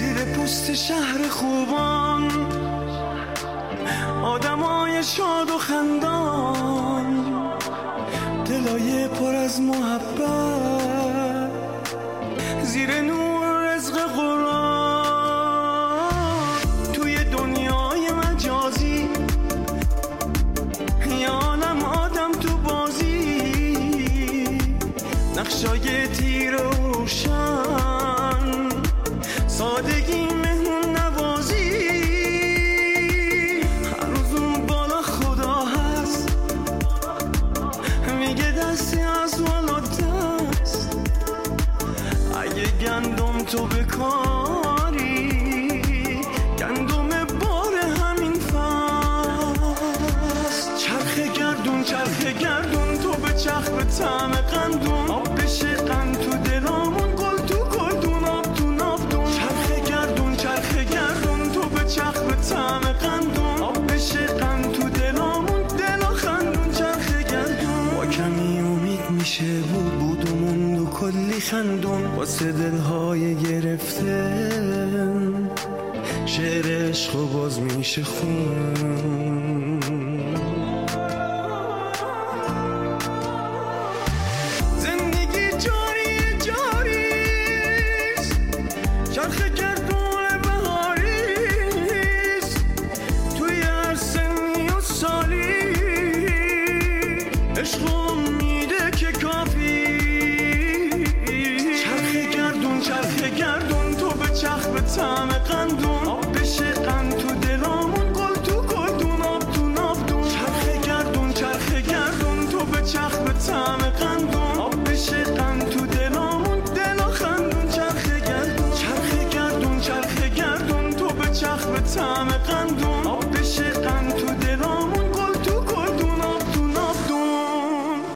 زیر پوست شهر خوبان آدمای شاد و خندان، دلای پر از محبت زیر نور رزق قرآن. توی دنیای مجازی یه عالم آدم تو بازی، نقشای تیر و روشن، سادگی مهمون نوازی. هر روز اون بالا خدا هست، میگه دستی از بالا دست. اگه گندم تو بکاری، گندم بار همین فصل. چرخ گردون چرخ گردون، تو به چرخ به طعم قندون، آب بشه قند تو دلامون، گل تو گلدون، آب تو نابدون. چرخ گردون چرخ گردون، تو به چرخ به طعم قندون، آب بشه قند تو دلامون، دلا خندون. چرخ گردون با کمی امید میشه بود و موند و کلی خندون، واسه دلهای گرفته شعر عشق و باز میشه خون. زندگی جاری جاریست، چرخ گردون بهاریست، توی هر سنی و سالی عشق و امیده که کافی. چرخ گردون تو به چرخ به طعم قندون، آب بشه قند تو دلامون، گل تو گلدون، آب تو نابدون. چرخ گردون تو به چرخ به طعم قندون، آب بشه قند تو دلامون، دلا خندون. چرخ گردون تو به چرخ به طعم قندون، آب بشه قند تو دلامون.